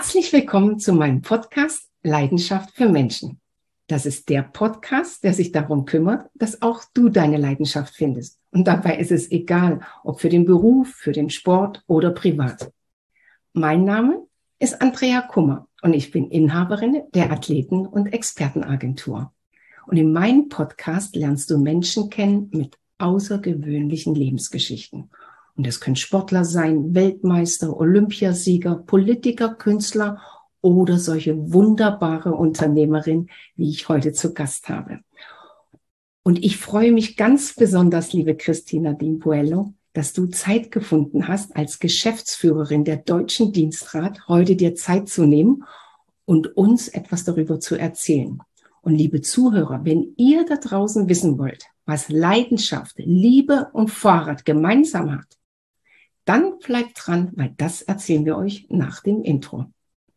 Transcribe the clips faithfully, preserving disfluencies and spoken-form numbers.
Herzlich willkommen zu meinem Podcast Leidenschaft für Menschen. Das ist der Podcast, der sich darum kümmert, dass auch du deine Leidenschaft findest. Und dabei ist es egal, ob für den Beruf, für den Sport oder privat. Mein Name ist Andrea Kummer und ich bin Inhaberin der Athleten- und Expertenagentur. Und in meinem Podcast lernst du Menschen kennen mit außergewöhnlichen Lebensgeschichten. Und es können Sportler sein, Weltmeister, Olympiasieger, Politiker, Künstler oder solche wunderbare Unternehmerin, wie ich heute zu Gast habe. Und ich freue mich ganz besonders, liebe Cristina Dimpuello, dass du Zeit gefunden hast, als Geschäftsführerin der Deutschen Dienstrat heute dir Zeit zu nehmen und uns etwas darüber zu erzählen. Und liebe Zuhörer, wenn ihr da draußen wissen wollt, was Leidenschaft, Liebe und Fahrrad gemeinsam hat, dann bleibt dran, weil das erzählen wir euch nach dem Intro.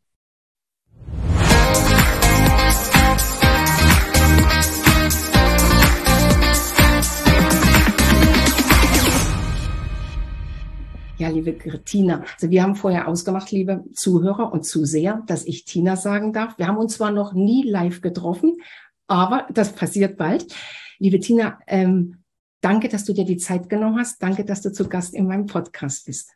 Ja, liebe Tina, also wir haben vorher ausgemacht, liebe Zuhörer und Zuseher, dass ich Tina sagen darf. Wir haben uns zwar noch nie live getroffen, aber das passiert bald. Liebe Tina, ähm, danke, dass du dir die Zeit genommen hast. Danke, dass du zu Gast in meinem Podcast bist.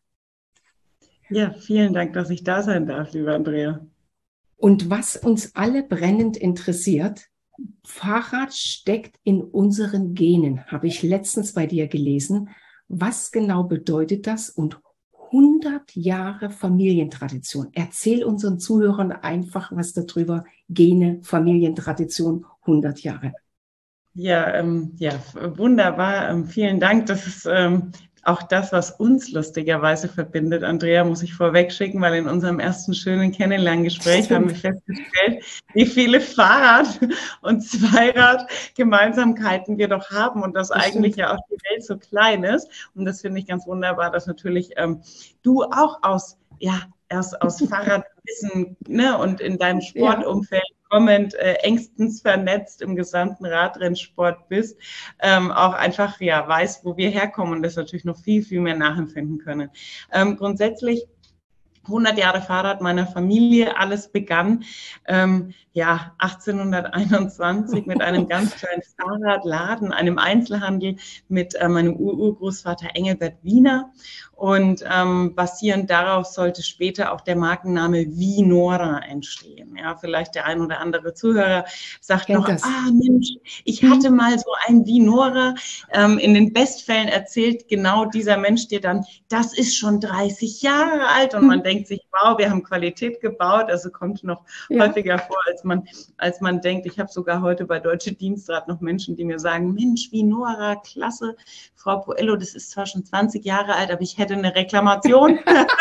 Ja, vielen Dank, dass ich da sein darf, liebe Andrea. Und was uns alle brennend interessiert, Fahrrad steckt in unseren Genen, habe ich letztens bei dir gelesen. Was genau bedeutet das? Und hundert Jahre Familientradition. Erzähl unseren Zuhörern einfach was darüber. Gene, Familientradition, hundert Jahre. Ja, ähm, ja, wunderbar. Ähm, vielen Dank. Das ist ähm, auch das, was uns lustigerweise verbindet. Andrea, muss ich vorweg schicken, weil in unserem ersten schönen Kennenlerngespräch haben wir festgestellt, wie viele Fahrrad- und Zweirad-Gemeinsamkeiten wir doch haben und dass das eigentlich ja auch die Welt so klein ist. Und das finde ich ganz wunderbar, dass natürlich ähm, du auch aus, ja, erst aus Fahrradwissen, ne, und in deinem Sportumfeld kommend, äh, engstens vernetzt im gesamten Radrennsport bist, ähm, auch einfach ja weißt, wo wir herkommen und das natürlich noch viel, viel mehr nachempfinden können. Ähm, grundsätzlich hundert Jahre Fahrrad meiner Familie, alles begann ähm, ja achtzehnhunderteinundzwanzig mit einem ganz kleinen Fahrradladen, einem Einzelhandel mit äh, meinem Urgroßvater Engelbert Wiener und ähm, basierend darauf sollte später auch der Markenname Vinora entstehen. Ja, vielleicht der ein oder andere Zuhörer sagt Kennt noch, das. ah Mensch, ich hatte mal so ein Vinora. Ähm, in den Bestfällen erzählt genau dieser Mensch dir dann, das ist schon dreißig Jahre alt und man denkt, denkt sich, wow, wir haben Qualität gebaut, also kommt noch ja. häufiger vor, als man, als man denkt. Ich habe sogar heute bei Deutsche Dienstrat noch Menschen, die mir sagen, Mensch, Vinora, klasse, Frau Puello, das ist zwar schon zwanzig Jahre alt, aber ich hätte eine Reklamation.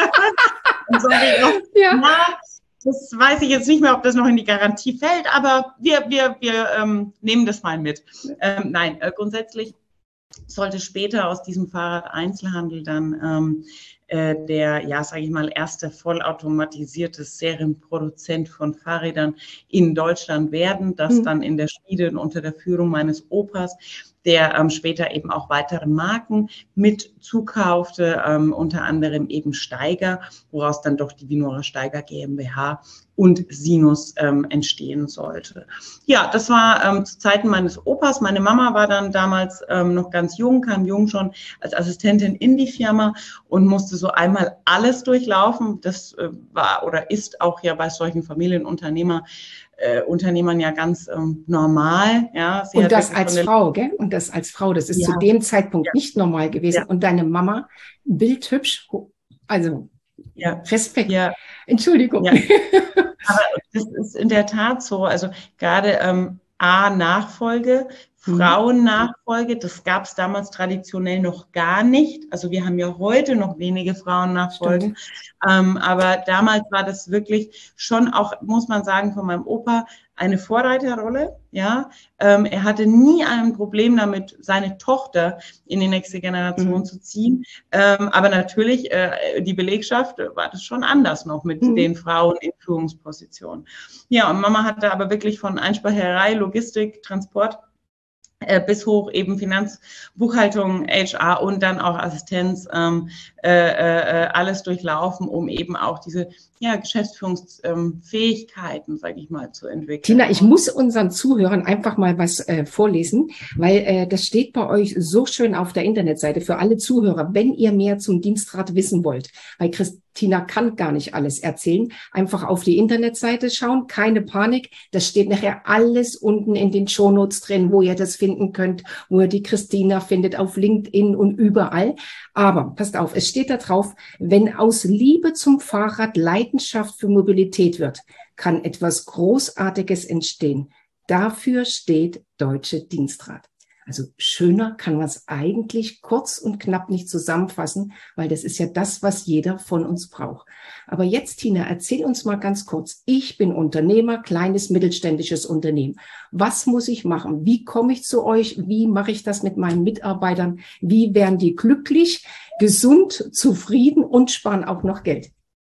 Und so auch, ja. na, das weiß ich jetzt nicht mehr, ob das noch in die Garantie fällt, aber wir, wir, wir ähm, nehmen das mal mit. Ähm, nein, äh, grundsätzlich sollte später aus diesem Fahrrad-Einzelhandel dann ähm, äh, der, ja, sage ich mal, erste vollautomatisierte Serienproduzent von Fahrrädern in Deutschland werden, das mhm. dann in der Schmiede unter der Führung meines Opas, der ähm, später eben auch weitere Marken mit zukaufte, ähm, unter anderem eben Steiger, woraus dann doch die Vinora Steiger GmbH und Sinus ähm, entstehen sollte. Ja, das war ähm, zu Zeiten meines Opas. Meine Mama war dann damals ähm, noch ganz jung, kam jung schon als Assistentin in die Firma und musste so einmal alles durchlaufen. Das äh, war oder ist auch ja bei solchen Familienunternehmer Äh, Unternehmern ja ganz ähm, normal. Ja. Sie und das als Frau, gell? Und das als Frau, das ist ja. zu dem Zeitpunkt ja. nicht normal gewesen. Ja. Und deine Mama, bildhübsch, also ja. Respekt. Ja. Entschuldigung. Ja. Aber das ist in der Tat so. Also gerade ähm, A, Nachfolge, Frauennachfolge, das gab es damals traditionell noch gar nicht. Also wir haben ja heute noch wenige Frauennachfolgen. Ähm, aber damals war das wirklich schon auch, muss man sagen, von meinem Opa eine Vorreiterrolle. Ja, ähm, er hatte nie ein Problem damit, seine Tochter in die nächste Generation mhm. zu ziehen. Ähm, aber natürlich, äh, die Belegschaft war das schon anders noch mit mhm. den Frauen in Führungspositionen. Ja, und Mama hatte aber wirklich von Einspeicherei, Logistik, Transport, bis hoch eben Finanz, Buchhaltung, H R und dann auch Assistenz, ähm, äh, äh, alles durchlaufen, um eben auch diese ja, Geschäftsführungsfähigkeiten, ähm, sage ich mal, zu entwickeln. Tina, ich muss unseren Zuhörern einfach mal was äh, vorlesen, weil äh, das steht bei euch so schön auf der Internetseite für alle Zuhörer, wenn ihr mehr zum Dienstrat wissen wollt, weil Christina kann gar nicht alles erzählen, einfach auf die Internetseite schauen, keine Panik, das steht nachher alles unten in den Shownotes drin, wo ihr das finden könnt, wo ihr die Christina findet, auf LinkedIn und überall. Aber passt auf, es steht da drauf, wenn aus Liebe zum Fahrrad Leidenschaft für Mobilität wird, kann etwas Großartiges entstehen. Dafür steht Deutsche Dienstrat. Also schöner kann man es eigentlich kurz und knapp nicht zusammenfassen, weil das ist ja das, was jeder von uns braucht. Aber jetzt, Tina, erzähl uns mal ganz kurz. Ich bin Unternehmer, kleines mittelständisches Unternehmen. Was muss ich machen? Wie komme ich zu euch? Wie mache ich das mit meinen Mitarbeitern? Wie werden die glücklich, gesund, zufrieden und sparen auch noch Geld?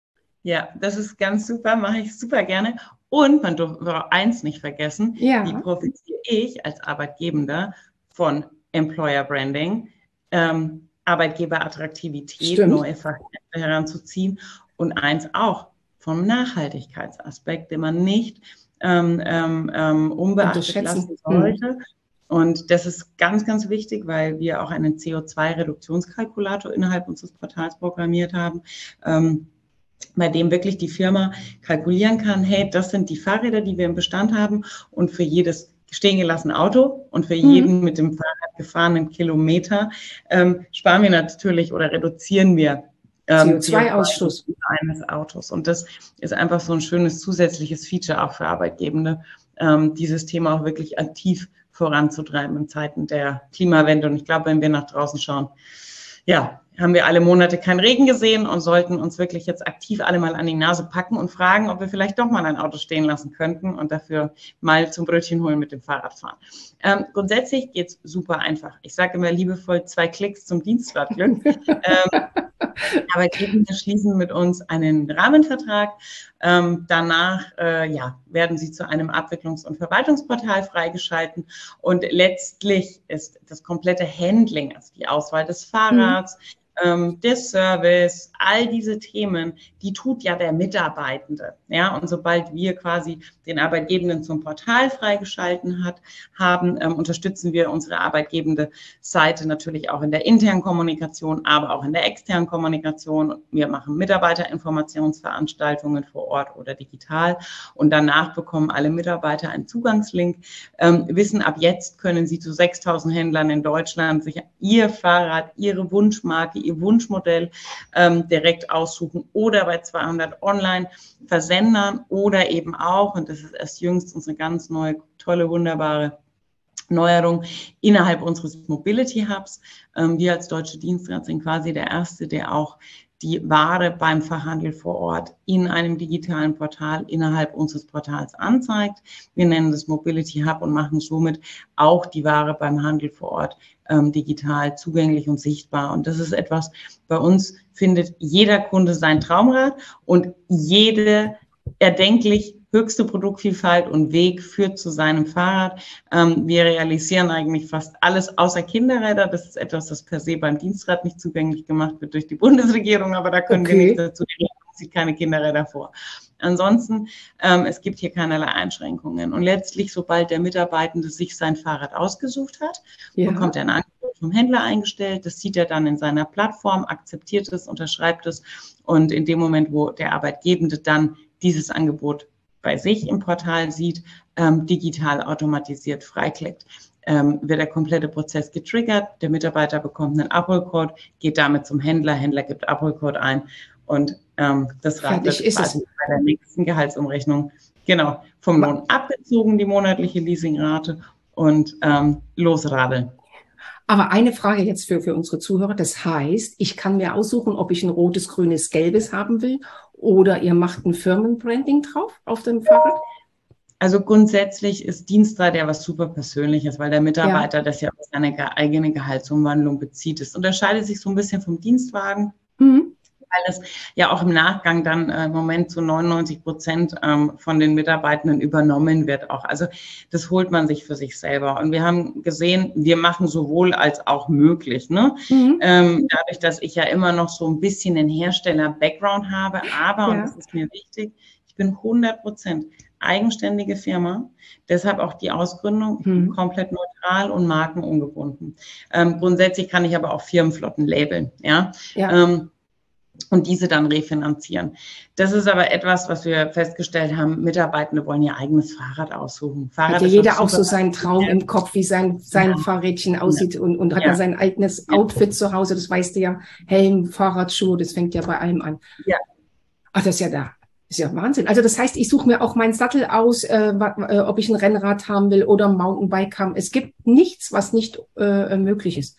Ja, das ist ganz super, mache ich super gerne. Und man darf eins nicht vergessen, ja. Wie profitiere ich als Arbeitgebender von Employer Branding, ähm, Arbeitgeberattraktivität, Stimmt. neue Fachkräfte heranzuziehen und eins auch vom Nachhaltigkeitsaspekt, den man nicht ähm, ähm, unbeachtet lassen sollte. Hm. Und das ist ganz, ganz wichtig, weil wir auch einen C O zwei Reduktionskalkulator innerhalb unseres Portals programmiert haben, ähm, bei dem wirklich die Firma kalkulieren kann, hey, das sind die Fahrräder, die wir im Bestand haben und für jedes stehen gelassene Auto und für jeden mhm. mit dem Fahrrad gefahrenen Kilometer ähm, sparen wir natürlich oder reduzieren wir ähm, C O zwei Ausstoß eines Autos. Und das ist einfach so ein schönes zusätzliches Feature auch für Arbeitgebende, ähm, dieses Thema auch wirklich aktiv voranzutreiben in Zeiten der Klimawende. Und ich glaube, wenn wir nach draußen schauen, ja, haben wir alle Monate keinen Regen gesehen und sollten uns wirklich jetzt aktiv alle mal an die Nase packen und fragen, ob wir vielleicht doch mal ein Auto stehen lassen könnten und dafür mal zum Brötchen holen mit dem Fahrrad fahren. Ähm, grundsätzlich geht's super einfach. Ich sage immer liebevoll zwei Klicks zum Dienstradglück. ähm, Arbeitgeber schließen mit uns einen Rahmenvertrag. Ähm, danach äh, ja, werden sie zu einem Abwicklungs- und Verwaltungsportal freigeschalten und letztlich ist das komplette Handling, also die Auswahl des Fahrrads, mhm. ähm, der Service, all diese Themen, die tut ja der Mitarbeitende. Ja, und sobald wir quasi den Arbeitgebenden zum Portal freigeschalten hat, haben, ähm, unterstützen wir unsere arbeitgebende Seite natürlich auch in der internen Kommunikation, aber auch in der externen Kommunikation. Wir machen Mitarbeiterinformationsveranstaltungen vor Ort oder digital und danach bekommen alle Mitarbeiter einen Zugangslink, ähm, wissen, ab jetzt können sie zu sechstausend Händlern in Deutschland sich ihr Fahrrad, ihre Wunschmarke, ihr Wunschmodell ähm, direkt aussuchen oder bei zweihundert Online-Versendern oder eben auch, und das ist erst jüngst unsere ganz neue, tolle, wunderbare Neuerung innerhalb unseres Mobility Hubs. Ähm, wir als Deutsche Dienstrat sind quasi der Erste, der auch die Ware beim Fachhandel vor Ort in einem digitalen Portal innerhalb unseres Portals anzeigt. Wir nennen das Mobility Hub und machen somit auch die Ware beim Handel vor Ort ähm, digital zugänglich und sichtbar. Und das ist etwas, bei uns findet jeder Kunde sein Traumrad und jede erdenklich höchste Produktvielfalt und Weg führt zu seinem Fahrrad. Ähm, wir realisieren eigentlich fast alles außer Kinderräder. Das ist etwas, das per se beim Dienstrat nicht zugänglich gemacht wird durch die Bundesregierung, aber da können okay. wir nicht dazu, die Regierung sieht keine Kinderräder vor. Ansonsten, ähm, es gibt hier keinerlei Einschränkungen. Und letztlich, sobald der Mitarbeitende sich sein Fahrrad ausgesucht hat, ja. bekommt er ein Angebot vom Händler eingestellt. Das sieht er dann in seiner Plattform, akzeptiert es, unterschreibt es. Und in dem Moment, wo der Arbeitgebende dann dieses Angebot bei sich im Portal sieht, ähm, digital automatisiert freiklickt, ähm, wird der komplette Prozess getriggert. Der Mitarbeiter bekommt einen Abholcode, geht damit zum Händler, Händler gibt Abholcode ein und ähm, das Rad wird quasi bei der nächsten Gehaltsumrechnung genau vom Lohn abgezogen, die monatliche Leasingrate und ähm, losradeln. Aber eine Frage jetzt für, für unsere Zuhörer. Das heißt, ich kann mir aussuchen, ob ich ein rotes, grünes, gelbes haben will oder ihr macht ein Firmenbranding drauf auf dem Fahrrad? Also grundsätzlich ist Dienstrat ja was super Persönliches, weil der Mitarbeiter ja. das ja auf seine eigene Gehaltsumwandlung bezieht. Es unterscheidet sich so ein bisschen vom Dienstwagen. Mhm. weil es ja auch im Nachgang dann äh, im Moment zu neunundneunzig Prozent ähm, von den Mitarbeitenden übernommen wird auch. Also das holt man sich für sich selber. Und wir haben gesehen, wir machen sowohl als auch möglich. Ne? Mhm. Ähm, dadurch, dass ich ja immer noch so ein bisschen den Hersteller-Background habe, aber, ja. und das ist mir wichtig, ich bin hundert Prozent eigenständige Firma, deshalb auch die Ausgründung hm. komplett neutral und markenungebunden. Ähm, grundsätzlich kann ich aber auch Firmenflotten labeln, ja, ja. Ähm, und diese dann refinanzieren. Das ist aber etwas, was wir festgestellt haben, Mitarbeitende wollen ihr eigenes Fahrrad aussuchen. Fahrrad hat ja jeder auch so seinen Traum im Kopf, wie sein, sein ja. Fahrrädchen aussieht und, und hat ja. da sein eigenes Outfit zu Hause, das weißt du ja, Helm, Fahrradschuhe, das fängt ja bei allem an. Ja. Ach, das ist ja da. Das ist ja Wahnsinn. Also das heißt, ich suche mir auch meinen Sattel aus, äh, äh, ob ich ein Rennrad haben will oder ein Mountainbike haben. Es gibt nichts, was nicht äh, möglich ist.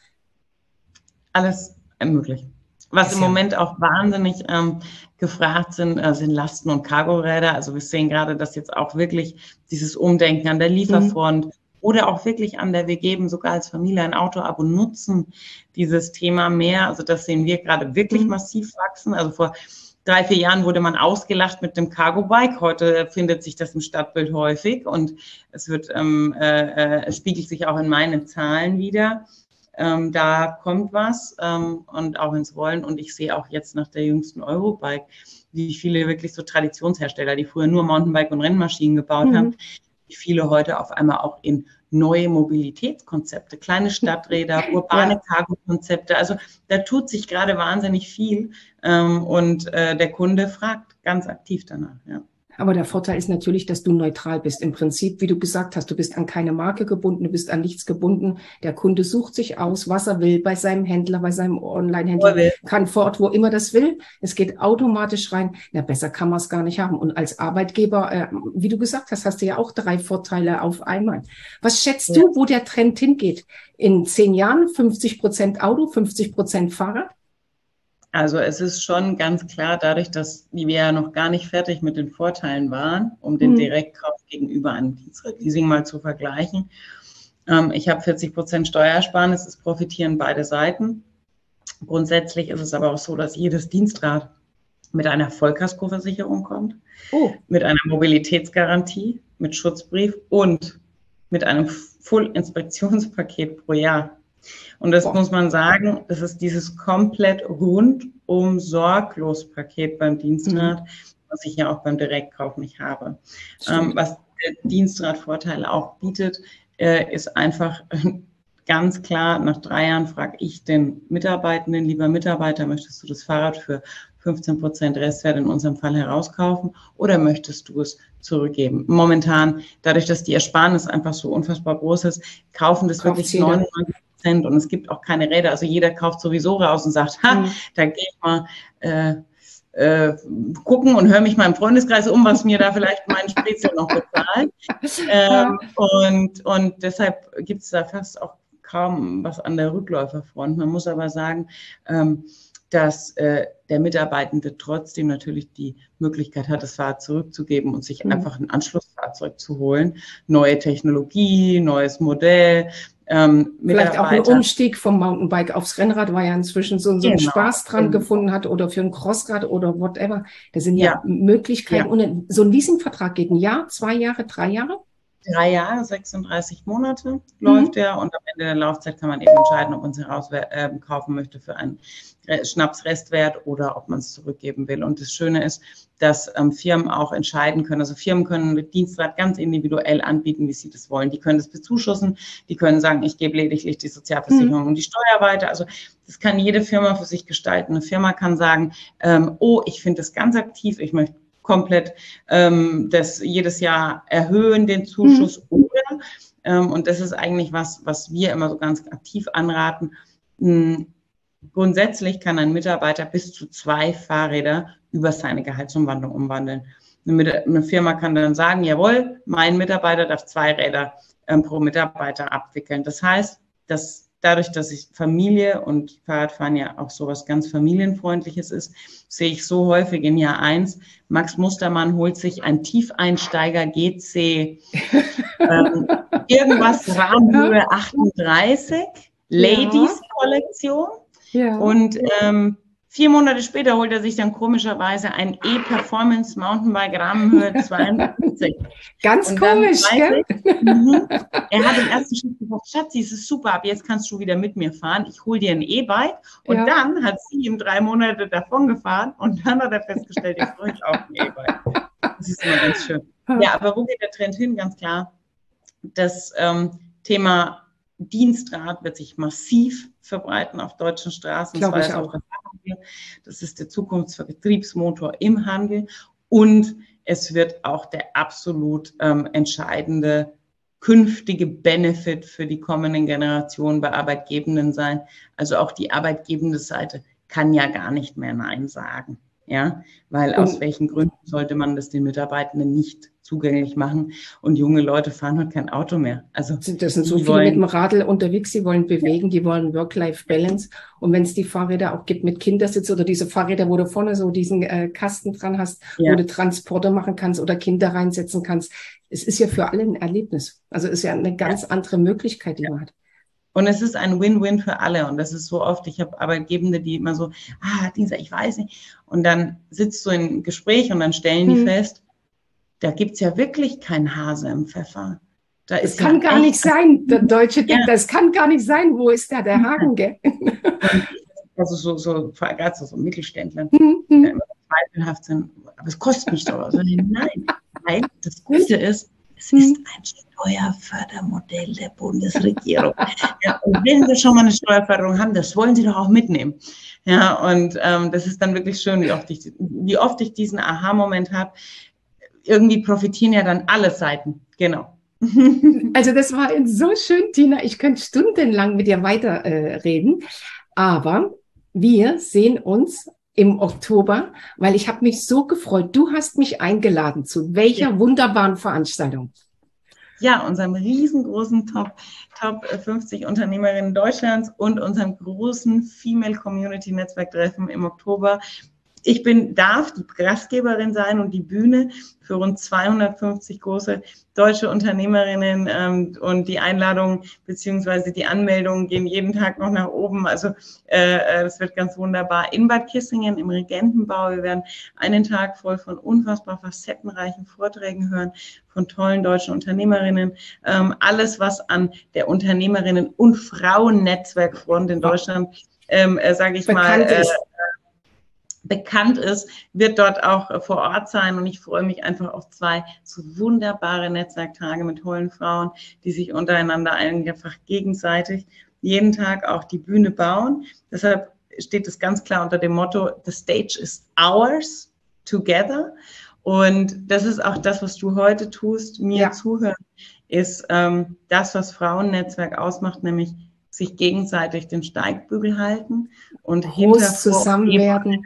Alles möglich. Was das im ja. Moment auch wahnsinnig ähm, gefragt sind, äh, sind Lasten- und Cargoräder. Also wir sehen gerade, dass jetzt auch wirklich dieses Umdenken an der Lieferfront mhm. oder auch wirklich an der, wir geben sogar als Familie ein Auto-Abo, nutzen dieses Thema mehr. Also das sehen wir gerade wirklich mhm. massiv wachsen. Also vor drei, vier Jahren wurde man ausgelacht mit dem Cargo-Bike. Heute findet sich das im Stadtbild häufig und es wird ähm, äh, äh, spiegelt sich auch in meinen Zahlen wieder. Ähm, da kommt was ähm, und auch ins Rollen. Und ich sehe auch jetzt nach der jüngsten Eurobike, wie viele wirklich so Traditionshersteller, die früher nur Mountainbike und Rennmaschinen gebaut mhm. haben, wie viele heute auf einmal auch in neue Mobilitätskonzepte, kleine Stadträder, urbane ja. Cargo-Konzepte. Also da tut sich gerade wahnsinnig viel ähm, und äh, der Kunde fragt ganz aktiv danach. Ja. Aber der Vorteil ist natürlich, dass du neutral bist. Im Prinzip, wie du gesagt hast, du bist an keine Marke gebunden, du bist an nichts gebunden. Der Kunde sucht sich aus, was er will, bei seinem Händler, bei seinem Online-Händler, kann vor Ort, wo immer das will. Es geht automatisch rein. Na, besser kann man es gar nicht haben. Und als Arbeitgeber, äh, wie du gesagt hast, hast du ja auch drei Vorteile auf einmal. Was schätzt ja. du, wo der Trend hingeht? In zehn Jahren fünfzig Prozent Auto, fünfzig Prozent Fahrrad? Also es ist schon ganz klar, dadurch, dass wir ja noch gar nicht fertig mit den Vorteilen waren, um den mhm. Direktkauf gegenüber einem Leasing mal zu vergleichen. Ähm, ich habe vierzig Prozent Steuersparnis, es profitieren beide Seiten. Grundsätzlich ist es aber auch so, dass jedes Dienstrad mit einer Vollkaskoversicherung kommt, oh. mit einer Mobilitätsgarantie, mit Schutzbrief und mit einem Full-Inspektionspaket pro Jahr. Und das Boah. muss man sagen, das ist dieses komplett rundum sorglos Paket beim Dienstrad, mhm. was ich ja auch beim Direktkauf nicht habe. Ähm, was der Dienstradvorteil auch bietet, äh, ist einfach äh, ganz klar, nach drei Jahren frage ich den Mitarbeitenden, lieber Mitarbeiter, möchtest du das Fahrrad für fünfzehn Prozent Restwert in unserem Fall herauskaufen oder möchtest du es zurückgeben? Momentan, dadurch, dass die Ersparnis einfach so unfassbar groß ist, kaufen das Kauft wirklich neunundneunzig Prozent und es gibt auch keine Räder. Also jeder kauft sowieso raus und sagt, ha, mhm. da gehe ich mal äh, äh, gucken und höre mich mal im Freundeskreis um, was mir da vielleicht mein Sprezel noch bezahlt. Ähm, und, und deshalb gibt es da fast auch kaum was an der Rückläuferfront. Man muss aber sagen, ähm, dass äh, der Mitarbeitende trotzdem natürlich die Möglichkeit hat, das Fahrrad zurückzugeben und sich mhm. einfach ein Anschlussfahrzeug zu holen. Neue Technologie, neues Modell. Ähm, Vielleicht auch ein Umstieg vom Mountainbike aufs Rennrad, weil er inzwischen so, so einen genau. Spaß dran genau. gefunden hat oder für ein Crossrad oder whatever. Das sind ja, ja Möglichkeiten. Ja. Und so ein Leasingvertrag geht ein Jahr, zwei Jahre, drei Jahre? Drei Jahre, sechsunddreißig Monate läuft mhm. er und am Ende der Laufzeit kann man eben entscheiden, ob man es herauskaufen möchte für einen Schnapsrestwert oder ob man es zurückgeben will. Und das Schöne ist, dass ähm, Firmen auch entscheiden können. Also Firmen können mit Dienstrad ganz individuell anbieten, wie sie das wollen. Die können das bezuschussen, die können sagen, ich gebe lediglich die Sozialversicherung mhm. und die Steuer weiter. Also das kann jede Firma für sich gestalten. Eine Firma kann sagen, ähm, oh, ich finde das ganz aktiv, ich möchte komplett ähm, das jedes Jahr erhöhen, den Zuschuss. Mhm. Oder, ähm, und das ist eigentlich was, was wir immer so ganz aktiv anraten. Mh, grundsätzlich kann ein Mitarbeiter bis zu zwei Fahrräder über seine Gehaltsumwandlung umwandeln. Eine, eine Firma kann dann sagen, jawohl, mein Mitarbeiter darf zwei Räder ähm, pro Mitarbeiter abwickeln. Das heißt, dass dadurch, dass ich Familie und Fahrradfahren ja auch sowas ganz Familienfreundliches ist, sehe ich so häufig in Jahr eins, Max Mustermann holt sich ein Tiefeinsteiger G C, ähm, irgendwas Rahmenhöhe achtunddreißig, Ladies-Kollektion. Ja. Und ähm, Vier Monate später holt er sich dann komischerweise ein E-Performance Mountainbike Rahmenhöhe zweiundfünfzig. Ganz und komisch, gell? Ich, mh, er hat im ersten Schritt gesagt, Schatzi, es ist super, ab jetzt kannst du wieder mit mir fahren. Ich hole dir ein E-Bike. Und ja. dann hat sie ihm drei Monate davon gefahren und dann hat er festgestellt, jetzt brauche ich auch ein E-Bike. Das ist immer ganz schön. Ja, aber wo geht der Trend hin? Ganz klar, das ähm, Thema Dienstrad wird sich massiv verbreiten auf deutschen Straßen. Glaube ich auch. Das ist der Zukunftsvertriebsmotor im Handel und es wird auch der absolut ähm, entscheidende künftige Benefit für die kommenden Generationen bei Arbeitgebenden sein. Also auch die arbeitgebende Seite kann ja gar nicht mehr Nein sagen. Ja, weil aus welchen Gründen sollte man das den Mitarbeitenden nicht zugänglich machen? Und junge Leute fahren heute kein Auto mehr. Also das sind so viele wollen, mit dem Radl unterwegs, die wollen bewegen, die wollen Work-Life-Balance. Und wenn es die Fahrräder auch gibt mit Kindersitz oder diese Fahrräder, wo du vorne so diesen äh, Kasten dran hast, ja. wo du Transporte machen kannst oder Kinder reinsetzen kannst, es ist ja für alle ein Erlebnis. Also es ist ja eine ganz ja. andere Möglichkeit, die ja. man hat. Und es ist ein Win-Win für alle. Und das ist so oft, ich habe Arbeitgebende, die immer so, ah, Dienstag, ich weiß nicht. Und dann sitzt du im Gespräch und dann stellen die hm. fest, da gibt's ja wirklich kein Hase im Pfeffer. Da es ist kann ja gar nicht sein, der Deutsche ja. denkt, das kann gar nicht sein. Wo ist da der Haken, gell? Also so, so, gerade so, so Mittelständler, hm. die immer zweifelhaft sind. Aber es kostet mich doch. Also, nein, nein, das Gute ist, es hm. ist ein Steuerfördermodell der Bundesregierung. Ja, und wenn Sie schon mal eine Steuerförderung haben, das wollen Sie doch auch mitnehmen. Ja, und ähm, das ist dann wirklich schön, wie oft ich, wie oft ich diesen Aha-Moment habe. Irgendwie profitieren ja dann alle Seiten. Genau. Also das war so schön, Tina. Ich könnte stundenlang mit dir weiterreden. Äh, aber wir sehen uns im Oktober, weil ich habe mich so gefreut. Du hast mich eingeladen zu welcher ja. wunderbaren Veranstaltung? Ja, unserem riesengroßen Top, Top fünfzig Unternehmerinnen Deutschlands und unserem großen Female Community Netzwerktreffen im Oktober. Ich bin, darf die Gastgeberin sein und die Bühne für rund zweihundertfünfzig große deutsche Unternehmerinnen ähm, und die Einladungen beziehungsweise die Anmeldungen gehen jeden Tag noch nach oben. Also äh, das wird ganz wunderbar. In Bad Kissingen im Regentenbau. Wir werden einen Tag voll von unfassbar facettenreichen Vorträgen hören von tollen deutschen Unternehmerinnen. Ähm, alles, was an der Unternehmerinnen- und Frauennetzwerkfront in Deutschland, ähm, äh, sage ich Bekannt mal, ist. Äh, bekannt ist, wird dort auch vor Ort sein und ich freue mich einfach auf zwei so wunderbare Netzwerktage mit tollen Frauen, die sich untereinander einfach gegenseitig jeden Tag auch die Bühne bauen. Deshalb steht es ganz klar unter dem Motto, the stage is ours together und das ist auch das, was du heute tust, mir ja. zuhören, ist ähm, das, was Frauennetzwerk ausmacht, nämlich sich gegenseitig den Steigbügel halten und hinter zusammen werden.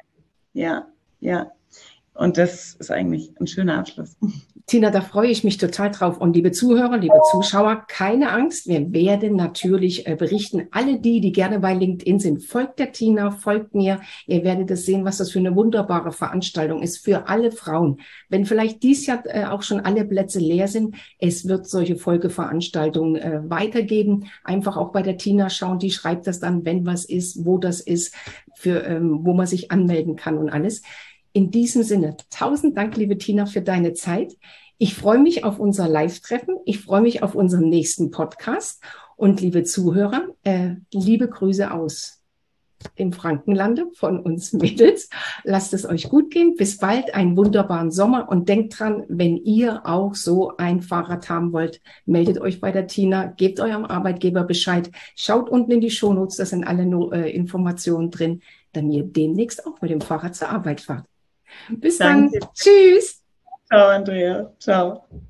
Ja, ja. Und das ist eigentlich ein schöner Abschluss. Tina, da freue ich mich total drauf. Und liebe Zuhörer, liebe Zuschauer, keine Angst. Wir werden natürlich äh, berichten. Alle die, die gerne bei LinkedIn sind, folgt der Tina, folgt mir. Ihr werdet es sehen, was das für eine wunderbare Veranstaltung ist für alle Frauen. Wenn vielleicht dies Jahr äh, auch schon alle Plätze leer sind, es wird solche Folgeveranstaltungen äh, weitergeben. Einfach auch bei der Tina schauen. Die schreibt das dann, wenn was ist, wo das ist, für ähm, wo man sich anmelden kann und alles. In diesem Sinne, tausend Dank, liebe Tina, für deine Zeit. Ich freue mich auf unser Live-Treffen. Ich freue mich auf unseren nächsten Podcast. Und liebe Zuhörer, äh, liebe Grüße aus im Frankenlande von uns Mädels. Lasst es euch gut gehen. Bis bald, einen wunderbaren Sommer. Und denkt dran, wenn ihr auch so ein Fahrrad haben wollt, meldet euch bei der Tina, gebt eurem Arbeitgeber Bescheid. Schaut unten in die Shownotes, da sind alle äh, Informationen drin, damit ihr demnächst auch mit dem Fahrrad zur Arbeit fahrt. Bis Danke. dann. Tschüss. Ciao, Andrea. Ciao.